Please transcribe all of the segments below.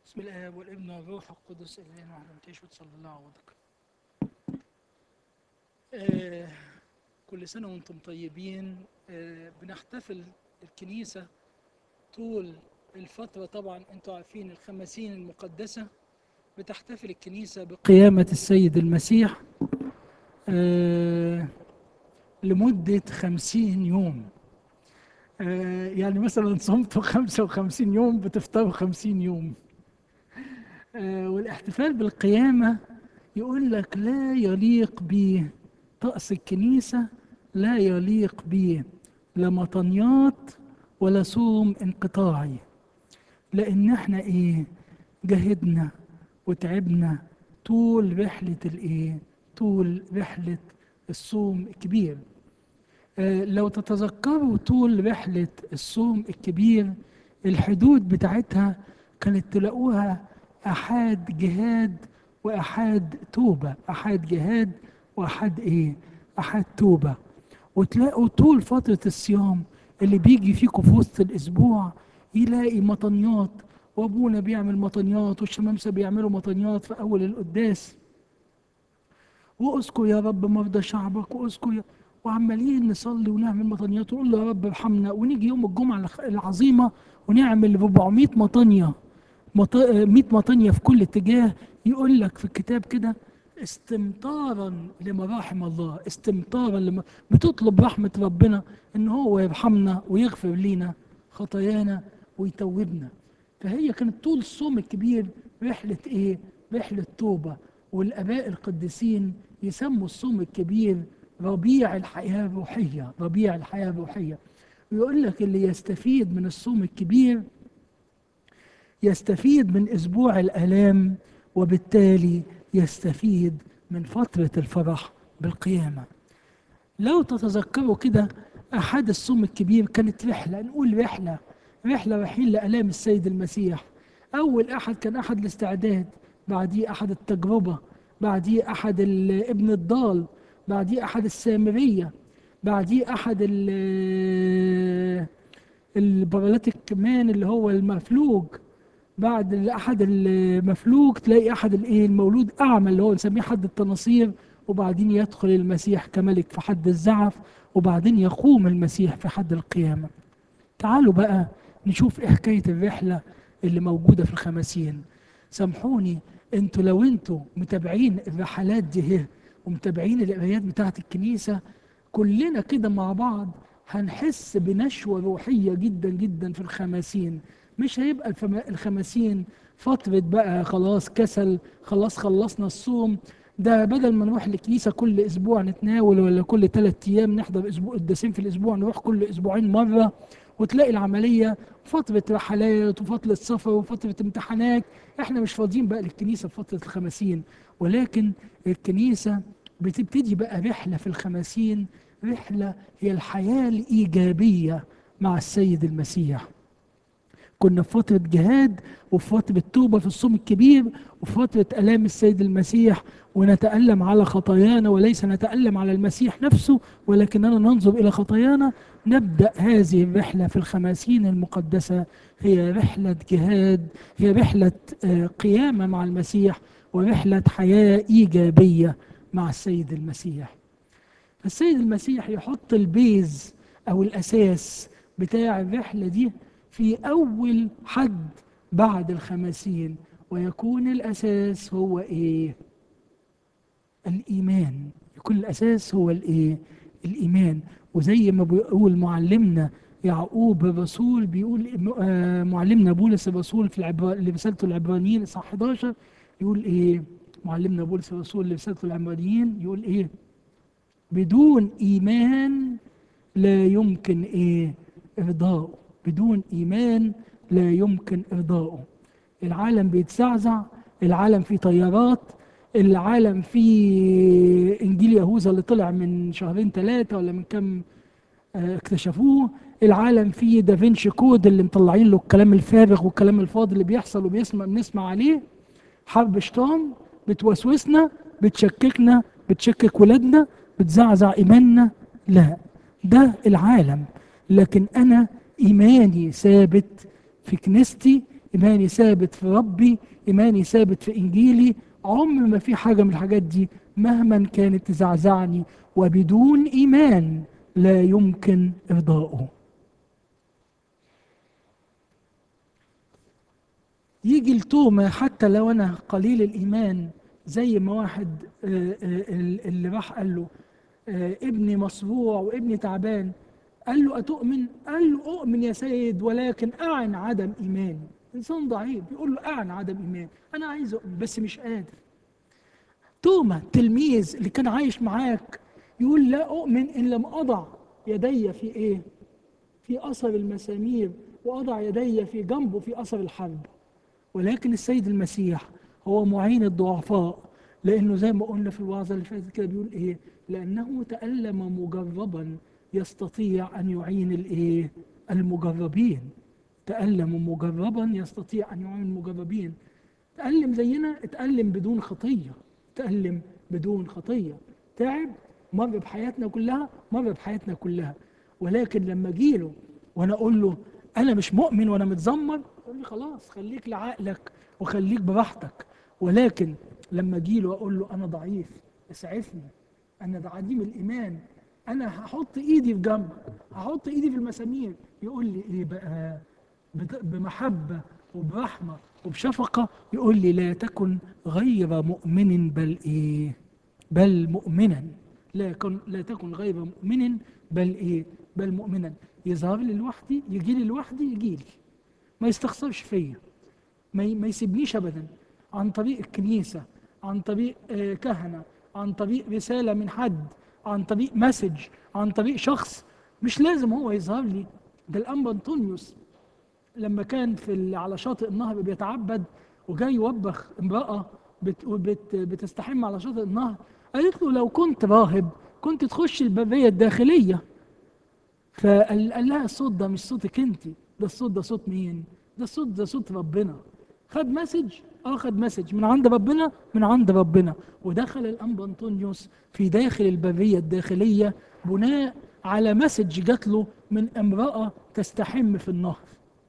بسم الآب والابن والروح القدس الإله واحد تشهد صلى الله عليه وسلم. كل سنة وانتم طيبين. بنحتفل الكنيسة طول الفترة. طبعا انتم عارفين الخمسين المقدسة بتحتفل الكنيسة بقيامة السيد المسيح لمدة 50 يوم. يعني مثلا صمتوا 55 يوم بتفطروا 50 يوم. والاحتفال بالقيامة يقول لك لا يليق بطقس الكنيسة، لا يليق به لا مطنيات ولا صوم انقطاعي، لأن احنا جهدنا وتعبنا طول رحلة طول رحلة الصوم الكبير. لو تتذكروا طول رحلة الصوم الكبير الحدود بتاعتها كانت تلاقوها أحاد جهاد وأحاد توبة، أحاد جهاد وأحاد أحاد توبة. وتلاقوا طول فترة الصيام اللي بيجي فيكم في وسط الأسبوع يلاقي مطنيات، وأبونا بيعمل مطنيات والشمامسة بيعملوا مطنيات في أول القداس، واذكر يا رب مرضى شعبك، وعمالين نصلي ونعمل مطنيات ونقول له يا رب ارحمنا. ونيجي يوم الجمعة العظيمة ونعمل 400 مطنية، 100 مطنية في كل اتجاه. يقول لك في الكتاب كده استمطارا لمراحم الله، استمطارا بتطلب رحمة ربنا ان هو يرحمنا ويغفر لينا خطايانا ويتوبنا. فهي كانت طول الصوم الكبير رحلة رحلة توبة. والآباء القديسين يسموا الصوم الكبير ربيع الحياة الروحية، ربيع الحياة الروحية. ويقول لك اللي يستفيد من الصوم الكبير يستفيد من أسبوع الآلام، وبالتالي يستفيد من فترة الفرح بالقيامة. لو تتذكروا كده أحد الصوم الكبير كانت رحلة، نقول رحلة رايحين لآلام السيد المسيح. أول أحد كان أحد الاستعداد، بعديه أحد التجربة، بعديه أحد ابن الضال، بعديه أحد السامرية، بعديه أحد البرالات الكمان اللي هو المفلوج، بعد أحد المفلوج تلاقي أحد المولود أعمى اللي هو نسميه حد التناصير، وبعدين يدخل المسيح كملك في حد الزعف، وبعدين يقوم المسيح في حد القيامة. تعالوا بقى نشوف إيه حكاية الرحلة اللي موجودة في الخمسين. سامحوني، لو انتوا متابعين الرحلات دي ومتابعين القرايات بتاعة الكنيسة، كلنا كده مع بعض هنحس بنشوة روحية جدا جدا في الخمسين. مش هيبقى الخمسين فترة بقى خلاص كسل، خلاص خلصنا الصوم. ده بدل ما نروح الكنيسة كل أسبوع نتناول، ولا كل 3 أيام نحضر أسبوع قداسين في الأسبوع، نروح كل أسبوعين مرة. وتلاقي العملية فترة رحلات وفترة سفر وفترة امتحانات. احنا مش فاضيين بقى للكنيسة في فترة الخمسين، ولكن الكنيسة بتبتدي بقى رحلة في الخمسين، رحلة هي الحياة الإيجابية مع السيد المسيح. كنا في فترة جهاد، وفي فترة توبة في الصوم الكبير، وفي فترة آلام السيد المسيح، ونتألم على خطايانا وليس نتألم على المسيح نفسه، ولكننا ننظر إلى خطايانا. نبدأ هذه الرحلة في الخمسين المقدسة، هي رحلة جهاد، هي رحلة قيامة مع المسيح، ورحلة حياة إيجابية مع السيد المسيح. فالسيد المسيح يحط البيز أو الأساس بتاع الرحلة دي في أول حد بعد الخمسين، ويكون الأساس هو الإيمان. يكون الأساس هو الإيمان. وزي ما بيقول معلمنا يعقوب الرسول، بيقول معلمنا بولس الرسول في اللي رسالته العبرانيين اصحاح 11 يقول معلمنا بولس الرسول اللي رسالته العبرانيين يقول بدون إيمان لا يمكن إرضاؤه. بدون إيمان لا يمكن إرضاؤه. العالم بيتزعزع، العالم فيه طيارات، العالم فيه إنجيل يهوذا اللي طلع من شهرين 3 ولا من كم اكتشفوه. العالم فيه دافنشي كود اللي مطلعين له الكلام الفارغ والكلام الفاضي اللي بيحصل بنسمع عليه. حرب شيطان بتوسوسنا، بتشككنا، بتشكك ولادنا، بتزعزع إيماننا. لا، ده العالم. لكن أنا إيماني ثابت في كنيستي، إيماني ثابت في ربي، إيماني ثابت في إنجيلي. عمر ما في حاجة من الحاجات دي مهما كانت تزعزعني، وبدون إيمان لا يمكن إرضائه. يجي التومة حتى لو أنا قليل الإيمان، زي ما واحد اللي راح قال له ابني مصروع وابني تعبان، قال له أتؤمن؟ قال له أؤمن يا سيد، ولكن أعن عدم إيماني. إنسان ضعيف بيقول له أعن عدم إيماني، أنا عايز أؤمن بس مش قادر. توما التلميذ اللي كان عايش معاك يقول لا أؤمن إن لم أضع يدي في إيه؟ في أثر المسامير، وأضع يدي في جنبه في أثر الحرب. ولكن السيد المسيح هو معين الضعفاء، لأنه زي ما قلنا في الوعظة اللي فاتت كده بيقول إيه؟ لأنه تألم مجربا يستطيع أن يعين الإيه؟ المجربين. تألم مجربا يستطيع أن يعين المجربين. تألم زينا، اتألم بدون خطية، تألم بدون خطية، تعب، مر بحياتنا كلها، مر بحياتنا كلها. ولكن لما جيله وانا اقول له انا مش مؤمن وانا متذمر، يقول لي خلاص خليك لعقلك وخليك براحتك. ولكن لما جيله اقول له انا ضعيف، اسعفني، انا ده عديم الايمان، انا هحط ايدي في جنبك، هحط ايدي في المسامير، يقول لي ايه بقى؟ بمحبة وبرحمة وبشفقة يقول لي لا تكن غير مؤمن بل ايه؟ بل مؤمنا. لا تكن غير مؤمن بل ايه؟ بل مؤمنا. يظهر لي لوحدي، يجي لي لوحدي، يجي لي، ما يستخسرش فيا، ما يسيبنيش ابدا، عن طريق الكنيسة، عن طريق كهنة، عن طريق رسالة من حد، عن طريق مسج، عن طريق شخص. مش لازم هو يظهر لي. ده الأنبا أنطونيوس لما كان على شاطئ النهر بيتعبد، وجاي يوبخ امرأة بتستحم على شاطئ النهر، قالت له لو كنت راهب كنت تخش البرية الداخلية. فقال لها الصوت ده مش صوتك انت، ده الصوت ده صوت مين؟ ده صوت ربنا. خد مسج، خد مسج من عند ربنا، من عند ربنا. ودخل الأنبا أنطونيوس في داخل البرية الداخلية بناء على مسج جات له من امرأة تستحم في النهر.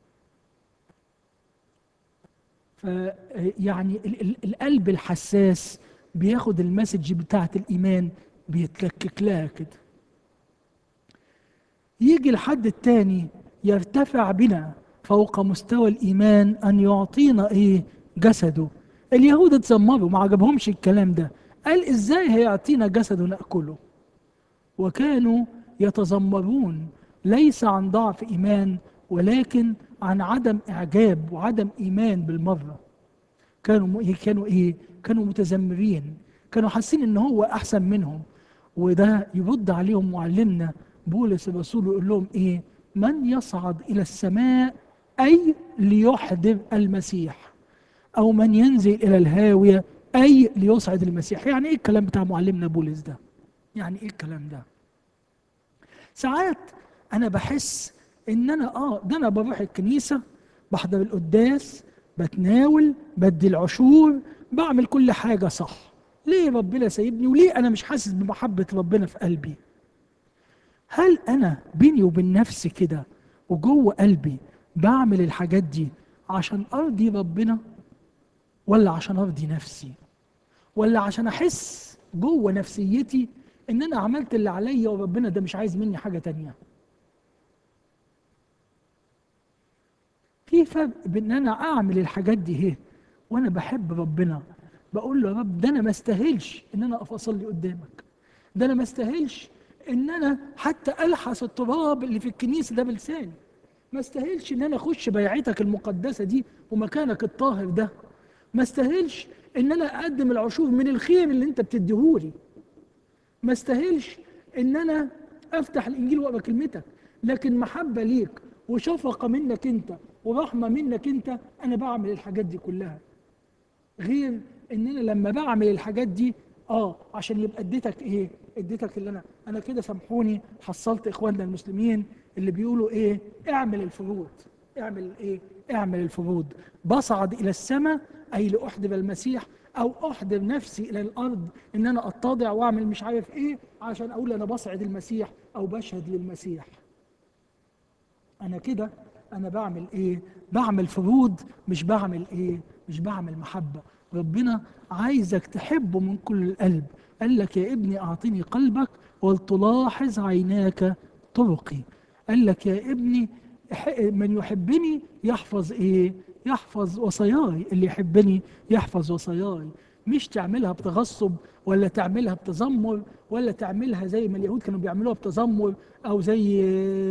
فيعني القلب الحساس بياخد المسج بتاعت الإيمان، بيتلكك لها كده. يجي الحد التاني يرتفع بنا فوق مستوى الإيمان أن يعطينا إيه؟ جسده. اليهود اتذمروا، ما عجبهمش الكلام ده، قال إزاي هيعطينا جسده نأكله؟ وكانوا يتذمرون ليس عن ضعف إيمان، ولكن عن عدم إعجاب وعدم إيمان بالمرة. كانوا ايه؟ كانوا متذمرين، كانوا حاسين ان هو احسن منهم. وده يرد عليهم معلمنا بولس الرسول ويقول لهم ايه؟ من يصعد الى السماء اي ليحضر المسيح، او من ينزل الى الهاويه اي ليصعد المسيح. يعني ايه الكلام بتاع معلمنا بولس ده؟ يعني ايه الكلام ده؟ ساعات انا بحس ان انا ده انا بروح الكنيسه، بحضر القداس، بتناول، بدي العشور، بعمل كل حاجه صح. ليه ربنا سايبني؟ وليه انا مش حاسس بمحبه ربنا في قلبي؟ هل انا بيني وبين نفسي كده وجوه قلبي بعمل الحاجات دي عشان ارضي ربنا، ولا عشان ارضي نفسي، ولا عشان احس جوه نفسيتي ان انا عملت اللي عليا وربنا ده مش عايز مني حاجه تانيه؟ في فرق بين ان انا اعمل الحاجات دي ايه وانا بحب ربنا، بقول له يا رب ده انا ما استاهلش ان انا اقف اصلي قدامك، ده انا ما استاهلش ان انا حتى الحس التراب اللي في الكنيسه ده بلساني، ما استاهلش ان انا اخش بيعتك المقدسه دي ومكانك الطاهر ده، ما استاهلش ان انا اقدم العشور من الخير اللي انت بتديهولي، ما استاهلش ان انا افتح الانجيل واقرا كلمتك. لكن محبه ليك وشفقه منك انت ورحمه منك انت، انا بعمل الحاجات دي كلها. غير ان انا لما بعمل الحاجات دي عشان يبقى اديتك ايه؟ اديتك اللي انا كده، سامحوني، حصلت اخواننا المسلمين اللي بيقولوا ايه؟ اعمل الفروض. اعمل ايه؟ اعمل الفروض. بصعد الى السماء اي لاحضر المسيح، او احضر نفسي الى الارض ان انا اتضع واعمل مش عارف ايه عشان اقول انا بصعد المسيح او بشهد للمسيح. انا كده انا بعمل ايه؟ بعمل فروض، مش بعمل ايه؟ مش بعمل محبة. ربنا عايزك تحبه من كل القلب. قال لك يا ابني اعطني قلبك ولتلاحظ عيناك طرقي. قال لك يا ابني من يحبني يحفظ ايه؟ يحفظ وصاياي. اللي يحبني يحفظ وصاياي. مش تعملها بتغصب، ولا تعملها بتذمر، ولا تعملها زي ما اليهود كانوا بيعملوها بتذمر، او زي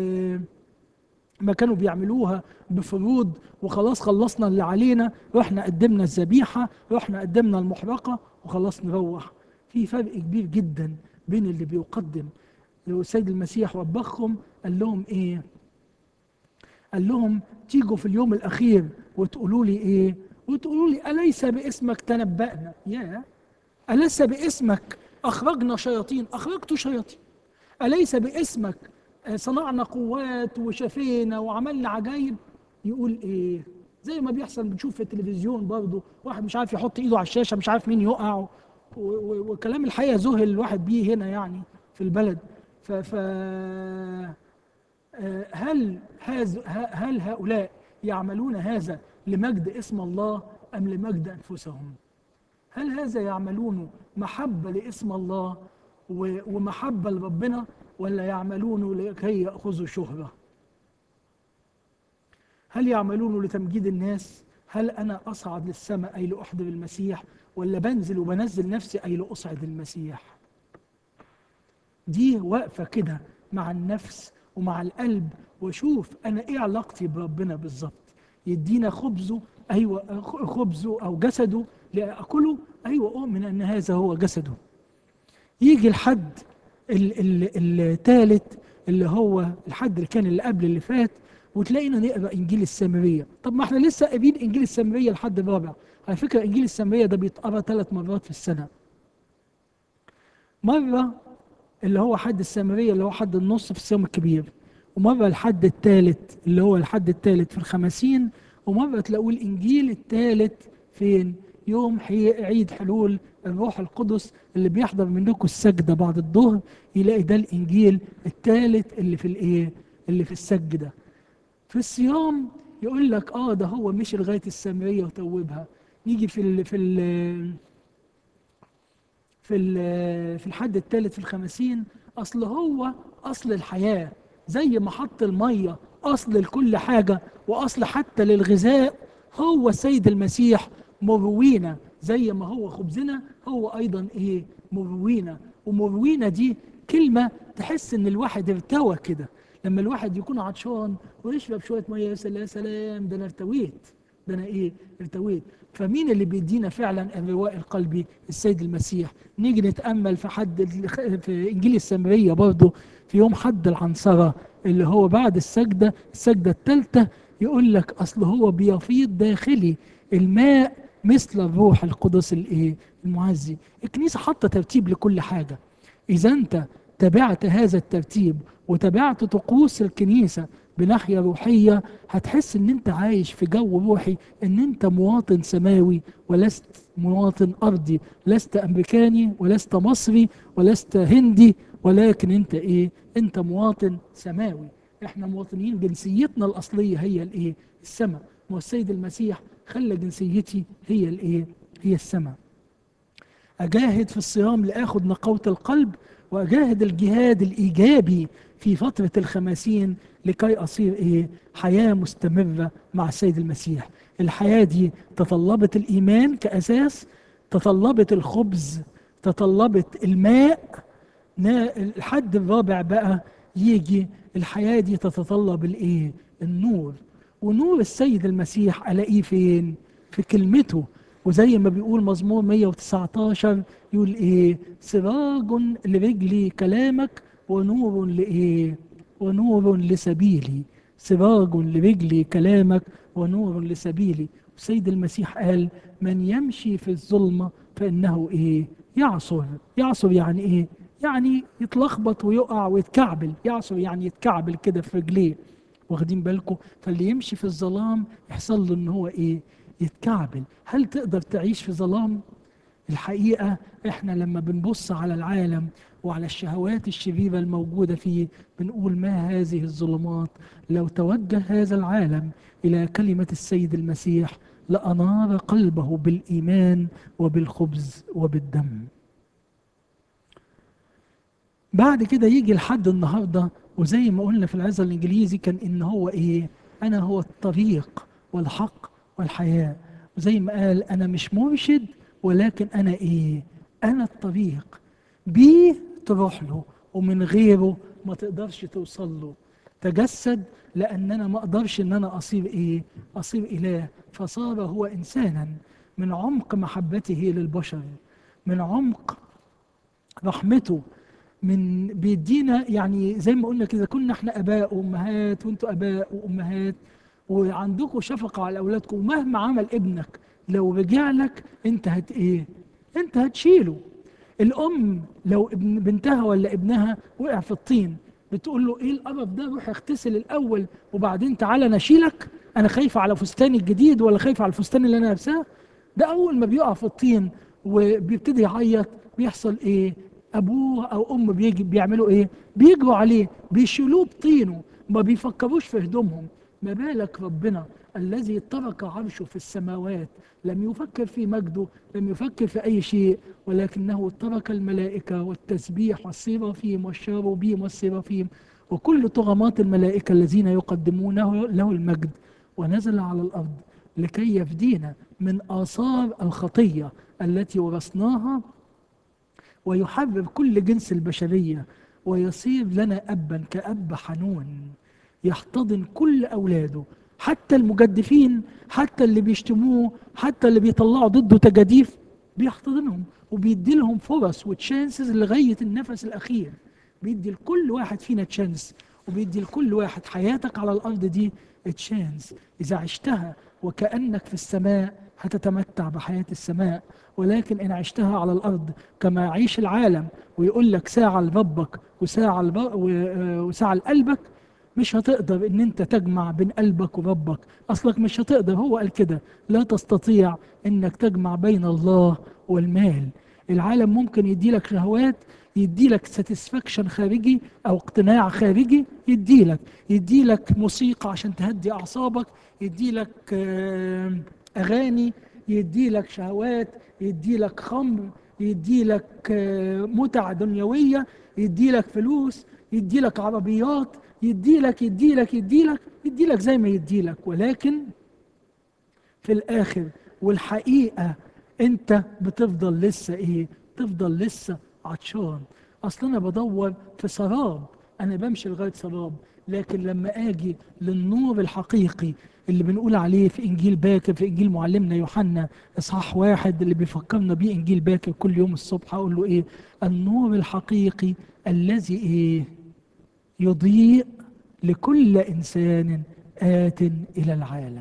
ما كانوا بيعملوها بفروض. وخلاص خلصنا اللي علينا، رحنا قدمنا الذبيحة، رحنا قدمنا المحرقة، وخلاص نروح. في فرق كبير جدا بين اللي بيقدم. السيد المسيح وبخهم قال لهم ايه؟ قال لهم تيجوا في اليوم الأخير وتقولوا لي إيه؟ وتقولوا لي أليس باسمك تنبأنا؟ يا أليس باسمك أخرجنا شياطين؟ أخرجت شياطين. أليس باسمك صنعنا قوات وشفينا وعملنا عجائب؟ يقول إيه؟ زي ما بيحصل بنشوف في التلفزيون برضه، واحد مش عارف يحط إيده على الشاشة، مش عارف مين يقع، وكلام الحقيقة ذهل الواحد بيه هنا يعني في البلد. ف هل هؤلاء يعملون هذا لمجد اسم الله أم لمجد أنفسهم؟ هل هذا يعملون محبة لاسم الله ومحبة لربنا، ولا يعملون لكي يأخذوا شهرة؟ هل يعملون لتمجيد الناس؟ هل أنا أصعد للسماء أي لأحضر المسيح، ولا بنزل وبنزل نفسي أي لأصعد المسيح؟ دي واقفة كده مع النفس ومع القلب، وشوف أنا إيه علاقتي بربنا بالظبط. يدينا خبزه، أيوة خبزه أو جسده لأكله، أيوة أؤمن أن هذا هو جسده. يجي الحد الثالث اللي هو الحد اللي كان اللي قبل اللي فات، وتلاقينا نقرا انجيل السامريه. طب ما احنا لسه قاريين انجيل السامريه الحد الرابع. على فكره انجيل السامريه ده بيتقرا 3 مرات في السنه. مره اللي هو حد السامريه اللي هو حد النص في الصيام الكبير، ومره الحد الثالث اللي هو الحد الثالث في الخمسين، ومره تلاقوا الانجيل الثالث فين؟ يوم عيد حلول الروح القدس. اللي بيحضر منكم السجده بعد الظهر يلاقي ده الانجيل الثالث اللي في الايه؟ اللي في السجده. في الصيام يقول لك ده هو مشي لغايه السامريه وتوبها. نيجي في الحد الثالث في الخمسين، اصل هو اصل الحياه، زي ما حط الميه اصل لكل حاجه واصل حتى للغذاء. هو السيد المسيح مروينا، زي ما هو خبزنا هو ايضا ايه؟ مروينا. ومروينا دي كلمه تحس ان الواحد ارتوى كده. لما الواحد يكون عطشان ويشرب شويه ميه، يا سلام، ده انا ارتويت، ده انا ايه؟ ارتويت. فمين اللي بيدينا فعلا الرواء القلبي؟ السيد المسيح. نيجي نتامل في انجيل السامريه برضه، في يوم حد العنصره اللي هو بعد السجده الثالثه، يقول لك اصل هو بيفيض داخلي الماء مثل الروح القدس الايه؟ المعزي. الكنيسه حاطه ترتيب لكل حاجه. اذا انت تبعت هذا الترتيب وتبعت طقوس الكنيسه بناحيه روحيه، هتحس ان انت عايش في جو روحي، ان انت مواطن سماوي ولست مواطن ارضي. لست امريكاني ولست مصري ولست هندي، ولكن انت ايه؟ انت مواطن سماوي. احنا مواطنين، جنسيتنا الاصليه هي الايه؟ السماء. والسيد المسيح خلى جنسيتي هي الايه؟ هي السماء. أجاهد في الصيام لآخذ نقاوة القلب، وأجاهد الجهاد الإيجابي في فترة الخمسين لكي أصير إيه؟ حياة مستمرة مع السيد المسيح. الحياة دي تطلبت الإيمان كأساس، تطلبت الخبز، تطلبت الماء. الحد الرابع بقى يجي الحياة دي تتطلب الإيه؟ النور. ونور السيد المسيح ألاقيه فين؟ في كلمته. وزي ما بيقول مزمور 119 يقول ايه؟ سراج لرجلي كلامك ونور لايه؟ ونور لسبيلي. سراج لرجلي كلامك ونور لسبيلي. السيد المسيح قال من يمشي في الظلمة فإنه ايه؟ يعصر. يعصر يعني ايه؟ يعني يتلخبط ويقع ويتكعبل. يعصر يعني يتكعبل كده في رجليه. واخدين بالكم؟ فاللي يمشي في الظلام يحصل له ان هو ايه؟ يتكعبل. هل تقدر تعيش في ظلام؟ الحقيقة احنا لما بنبص على العالم وعلى الشهوات الشريرة الموجودة فيه بنقول ما هذه الظلمات. لو توجه هذا العالم إلى كلمة السيد المسيح لأنار قلبه بالإيمان وبالخبز وبالدم. بعد كده يجي لحد النهارده، وزي ما قلنا في العظة الانجليزي كان ان هو ايه؟ انا هو الطريق والحق والحياة. وزي ما قال انا مش مرشد ولكن انا ايه؟ انا الطريق. بيه تروح له ومن غيره ما تقدرش توصل له. تجسد لان انا ما اقدرش ان انا اصير ايه؟ اصير اله، فصار هو انسانا. من عمق محبته للبشر، من عمق رحمته، من بيدينا يعني زي ما قلنا كده، كنا احنا اباء وامهات وانتوا اباء وامهات وعندكم شفقه على اولادكم، ومهما عمل ابنك لو رجع لك انت هت ايه؟ انت هتشيله. الام لو ابن بنتها ولا ابنها وقع في الطين بتقول له ايه القرف ده؟ روح اغتسل الاول وبعدين تعالى نشيلك، انا خايفه على فستاني الجديد ولا خايفه على الفستان اللي انا لابساه. ده اول ما بيقع في الطين وبيبتدي يعيط بيحصل ايه؟ ابوه او ام بيجي بيعملوا ايه؟ بيجروا عليه بيشيلوه بطينه، ما بيفكروش في هدومهم. ما بالك ربنا الذي ترك عرشه في السماوات، لم يفكر في مجده، لم يفكر في اي شيء، ولكنه ترك الملائكه والتسبيح والسيرافيم والشاروبيم والسيرافيم وكل طغمات الملائكه الذين يقدمونه له المجد، ونزل على الارض لكي يفدينا من آثار الخطية التي ورثناها، ويحرر كل جنس البشرية، ويصير لنا أبا كأب حنون يحتضن كل أولاده، حتى المجدفين، حتى اللي بيشتموه، حتى اللي بيطلعوا ضده تجاديف بيحتضنهم وبيدي لهم فرص وتشانسز لغاية النفس الأخير. بيدي لكل واحد فينا تشانس، وبيدي لكل واحد حياتك على الأرض دي تشانس. إذا عشتها وكأنك في السماء هتتمتع بحياة السماء، ولكن إن عشتها على الأرض كما يعيش العالم ويقول لك ساعة لربك وساعة لقلبك، مش هتقدر ان انت تجمع بين قلبك وربك. اصلك مش هتقدر، هو قال كده لا تستطيع انك تجمع بين الله والمال. العالم ممكن يديلك شهوات، يديلك ساتسفاكشن خارجي او اقتناع خارجي، يديلك موسيقى عشان تهدي اعصابك، يديلك اغاني، يديلك شهوات، يديلك خمر، يديلك متع دنيوية، يديلك فلوس، يديلك عربيات، يديلك زي ما يديلك. ولكن في الاخر والحقيقة انت بتفضل لسه ايه؟ تفضل لسه عطشان. اصل انا بدور في سراب، انا بمشي لغاية سراب، لكن لما اجي للنور الحقيقي اللي بنقول عليه في انجيل باكر، في انجيل معلمنا يوحنا اصحاح 1 اللي بيفكرنا بيه انجيل باكر كل يوم الصبح، اقول له ايه؟ النور الحقيقي الذي ايه؟ يضيء لكل انسان آت الى العالم.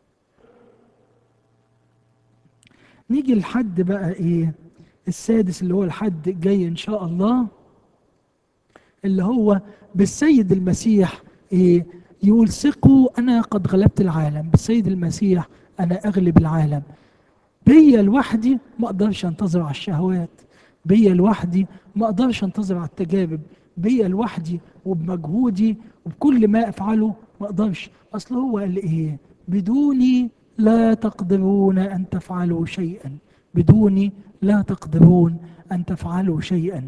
نيجي لحد بقى ايه؟ السادس اللي هو الحد جاي ان شاء الله، اللي هو بالسيد المسيح ايه؟ يقول ثقوا انا قد غلبت العالم. بالسيد المسيح انا اغلب العالم. بيا لوحدي ما اقدرش انتظر على الشهوات، بيا لوحدي ما اقدرش انتظر على التجارب، بيا لوحدي وبمجهودي وبكل ما افعله ما اقدرش. اصل هو قال ايه؟ بدوني لا تقدرون ان تفعلوا شيئا، بدوني لا تقدرون ان تفعلوا شيئا.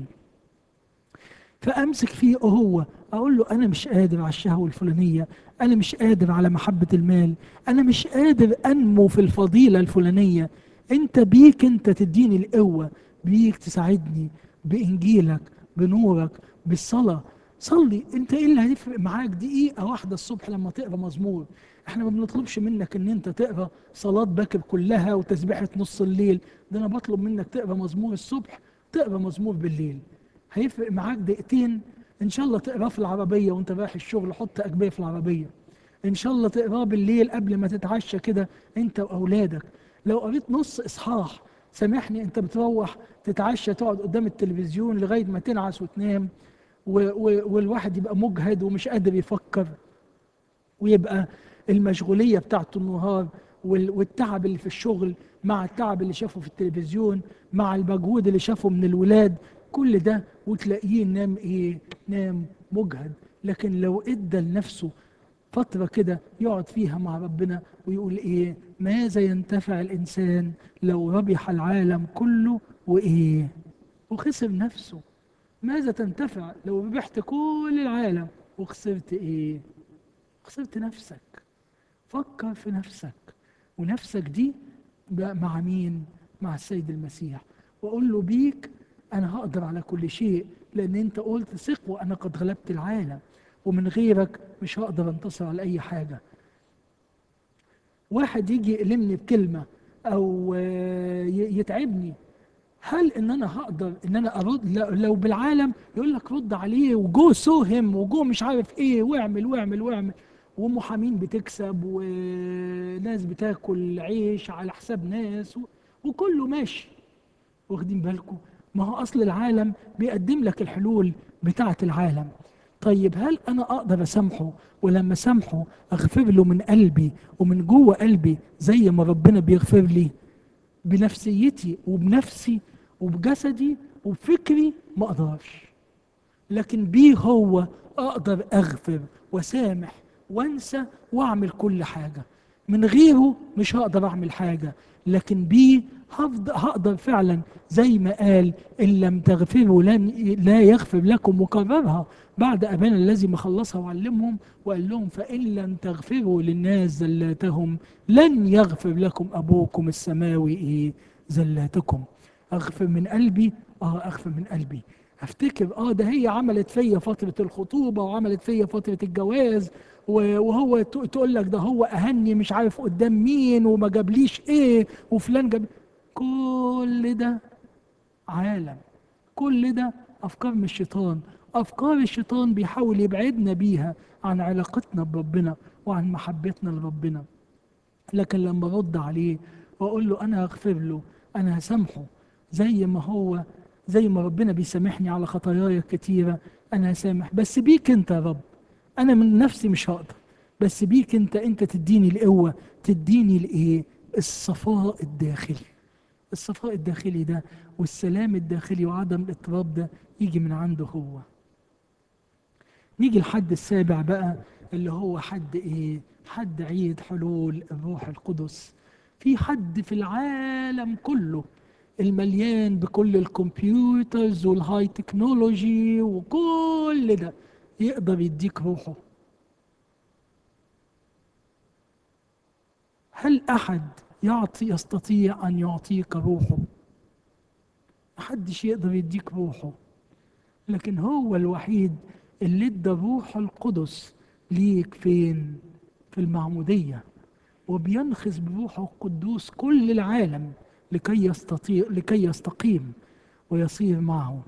فامسك فيه هو، اقول له انا مش قادر على الشهوه الفلانيه، انا مش قادر على محبه المال، انا مش قادر انمو في الفضيله الفلانيه. انت بيك انت تديني القوه، بيك تساعدني بانجيلك بنورك بالصلاه. صلي انت، ايه اللي هيفرق معاك دقيقه واحده الصبح لما تقرا مزمور؟ احنا ما بنطلبش منك ان انت تقرا صلاه باكر كلها وتسبيحه نص الليل، ده انا بطلب منك تقرا مزمور الصبح، تقرا مزمور بالليل. هيفرق معاك دقيقتين. ان شاء الله تقراه في العربيه وانت رايح الشغل، حط اجبيه في العربيه. ان شاء الله تقراه بالليل قبل ما تتعشى كده انت واولادك. لو قريت نص اصحاح، سامحني انت بتروح تتعشى تقعد قدام التلفزيون لغايه ما تنعس وتنام، والواحد يبقى مجهد ومش قادر يفكر، ويبقى المشغوليه بتاعته النهار والتعب اللي في الشغل مع التعب اللي شافه في التلفزيون مع المجهود اللي شافه من الولاد، كل ده وتلاقيه نام ايه؟ نام مجهد. لكن لو ادى لنفسه فترة كده يقعد فيها مع ربنا ويقول ايه؟ ماذا ينتفع الانسان لو ربح العالم كله وايه؟ وخسر نفسه. ماذا تنتفع لو ربحت كل العالم وخسرت ايه؟ خسرت نفسك. فكر في نفسك، ونفسك دي بقى مع مين؟ مع السيد المسيح. وقول له بيك انا هقدر على كل شيء، لان انت قلت ثق وانا قد غلبت العالم، ومن غيرك مش هقدر انتصر على اي حاجة. واحد يجي يألمني بكلمة او يتعبني، هل ان انا هقدر ان انا ارد؟ لو بالعالم يقول لك رد عليه وجو سوهم وجو مش عارف ايه واعمل واعمل واعمل، ومحامين بتكسب وناس بتاكل عيش على حساب ناس وكله ماشي. واخدين بالكم؟ ما هو اصل العالم بيقدم لك الحلول بتاعة العالم. طيب هل انا اقدر اسامحه؟ ولما اسامحه اغفر له من قلبي ومن جوه قلبي زي ما ربنا بيغفر لي؟ بنفسيتي وبنفسي وبجسدي وبفكري ما اقدرش، لكن بيه هو اقدر اغفر وسامح وانسى واعمل كل حاجة. من غيره مش هقدر اعمل حاجة، لكن بيه هقدر فعلا زي ما قال ان لم تغفروا لا يغفر لكم، وكررها بعد ابانا الذي مخلصها وعلمهم وقال لهم فان لم تغفروا للناس زلاتهم لن يغفر لكم ابوكم السماوي ايه؟ زلاتكم. اغفر من قلبي، اغفر من قلبي. افتكر ده هي عملت فيا فترة الخطوبة وعملت فيا فترة الجواز، وهو تقول لك ده هو اهني مش عارف قدام مين وما جابليش ايه وفلان جاب. كل ده عالم، كل ده افكار من الشيطان. افكار الشيطان بيحاول يبعدنا بيها عن علاقتنا بربنا وعن محبتنا لربنا. لكن لما ارد عليه واقول له انا هغفر له، انا هسامحه زي ما هو، زي ما ربنا بيسامحني على خطاياي الكتيره، انا هسامح بس بيك انت يا رب. انا من نفسي مش هقدر، بس بيك انت تديني القوه، تديني الايه؟ الصفاء الداخلي. الصفاء الداخلي ده والسلام الداخلي وعدم الاضطراب ده يجي من عنده هو. نيجي الحد السابع بقى، اللي هو حد ايه؟ حد عيد حلول الروح القدس. في حد في العالم كله المليان بكل الكمبيوترز والهاي تكنولوجي وكل ده يقدر يديك روحه؟ هل احد يستطيع ان يعطيك روحه؟ محدش يقدر يديك روحه، لكن هو الوحيد اللي ادى الروح القدس ليك. فين؟ في المعمودية. وبينخس بروحه القدوس كل العالم لكي يستقيم ويصير معه.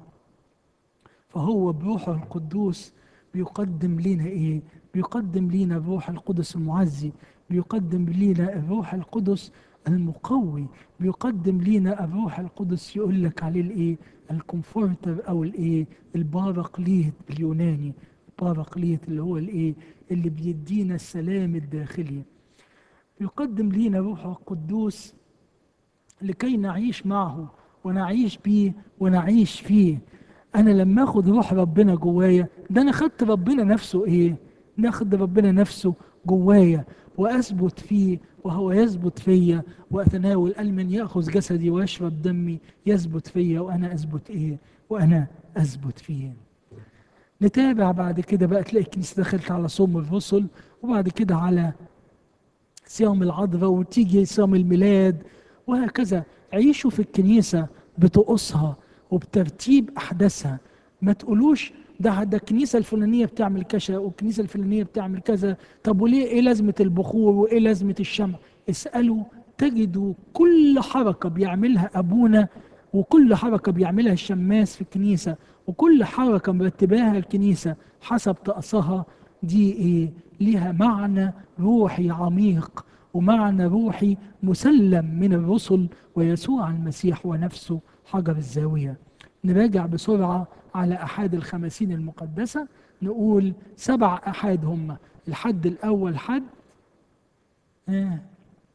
فهو بروحه القدوس بيقدم لنا ايه؟ بيقدم لنا الروح القدس المعزي، بيقدم لنا الروح القدس المقوي، بيقدم لنا الروح القدس يقول لك عليه الايه؟ الكمفورتر او الايه؟ الباراكليت باليوناني. الباراكليت اللي هو الايه؟ اللي بيدينا السلام الداخلي. يقدم لنا روحه القدوس لكي نعيش معه ونعيش بيه ونعيش فيه. انا لما اخد روح ربنا جوايا ده انا خدت ربنا نفسه ايه؟ ناخد ربنا نفسه جوايا واثبت فيه وهو يثبت فيا، واتناول قال من ياخذ جسدي ويشرب دمي يثبت فيا وانا اثبت ايه؟ وانا اثبت فيه. نتابع بعد كده بقى، تلاقي الكنيسه دخلت على صوم الرسل، وبعد كده على صيام العذراء، وتيجي صيام الميلاد، وهكذا. عيشوا في الكنيسة بطقوسها وبترتيب أحداثها. ما تقولوش ده الكنيسة الفلانية بتعمل كذا والكنيسة الفلانية بتعمل كذا، طب وليه؟ ايه لازمة البخور وايه لازمة الشمع؟ اسألوا تجدوا كل حركة بيعملها أبونا، وكل حركة بيعملها الشماس في الكنيسة، وكل حركة مرتباها الكنيسة حسب طقسها، دي ايه؟ ليها معنى روحي عميق، ومعنى روحي مسلم من الرسل ويسوع المسيح ونفسه حجر الزاوية. نراجع بسرعة على أحاد الخمسين المقدسة. نقول 7 أحاد هم. الحد الأول حد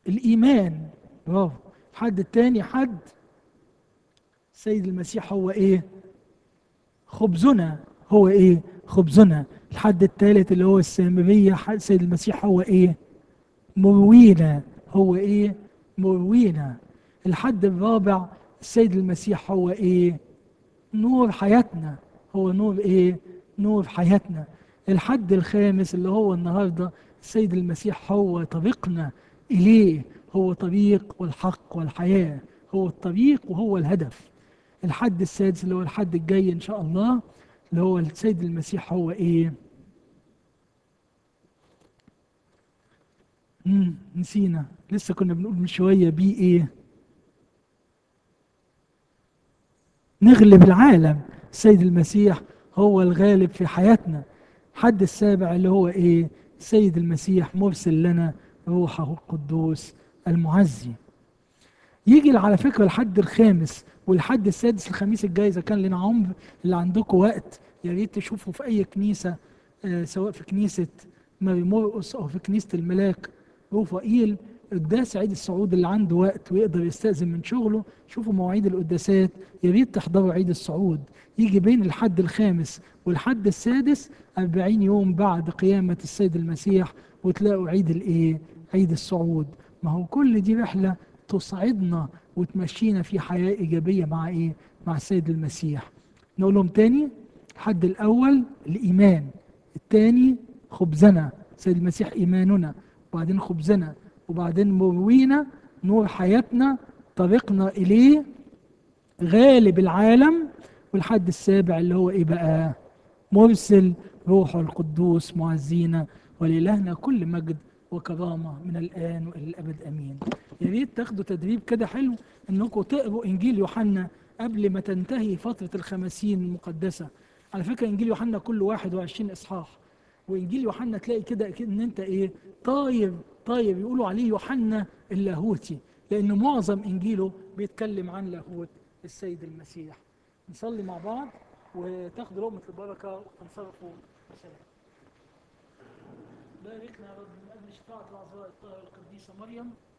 الإيمان. برافو. الحد التاني حد السيد المسيح هو إيه؟ خبزنا. هو إيه؟ خبزنا. الحد التالت اللي هو السامرية، السيد المسيح هو إيه؟ مروينا. هو إيه؟ مروينا. الحد الرابع السيد المسيح هو إيه؟ نور حياتنا. هو نور إيه؟ نور حياتنا. الحد الخامس اللي هو النهاردة السيد المسيح هو طريقنا إليه. هو طريق والحق والحياة. هو الطريق وهو الهدف. الحد السادس اللي هو الحد الجاي إن شاء الله اللي هو السيد المسيح هو إيه؟ نسينا، لسه كنا بنقول من شوية بيه إيه؟ نغلب العالم. السيد المسيح هو الغالب في حياتنا. الحد السابع اللي هو ايه؟ السيد المسيح مرسل لنا روحه القدوس المعزي. يجي على فكرة الحد الخامس والحد السادس الخميس الجاي إذا كان لنا عمر، اللي عندكم وقت يا ريت تشوفوا في أي كنيسة، سواء في كنيسة ماري مرقس أو في كنيسة الملاك رفائيل، قداس عيد الصعود. اللي عنده وقت ويقدر يستأذن من شغله شوفوا مواعيد القداسات، يا ريت تحضروا عيد الصعود. يجي بين الحد الخامس والحد السادس 40 يوم بعد قيامة السيد المسيح، وتلاقوا عيد الإيه؟ عيد الصعود. ما هو كل دي رحلة تصعدنا وتمشينا في حياة إيجابية مع إيه؟ مع السيد المسيح. نقولهم تاني. الحد الأول الإيمان، الثاني خبزنا، السيد المسيح إيماننا، وبعدين خبزنا، وبعدين مروينا نور حياتنا، طريقنا إليه، غالب العالم. والحد السابع اللي هو إيه بقى؟ مرسل روحه القدوس معزينا. ولإلهنا كل مجد وكرامة من الآن وإلى الأبد أمين. يا ريت تاخدوا تدريب كده حلو إنكم تقروا إنجيل يوحنا قبل ما تنتهي فترة الخمسين المقدسة. على فكرة إنجيل يوحنا كله 21 إصحاح، وإنجيل يوحنا تلاقي كده إن أنت إيه؟ طاير طاير. يقولوا عليه يوحنا اللاهوتي لأن معظم إنجيله بيتكلم عن لاهوت السيد المسيح. نصلي مع بعض وتاخدوا لقمة البركة وتنصرفوا بسلام. باركنا يا رب من أجل شفاعة العذراء الطاهرة القديسة مريم.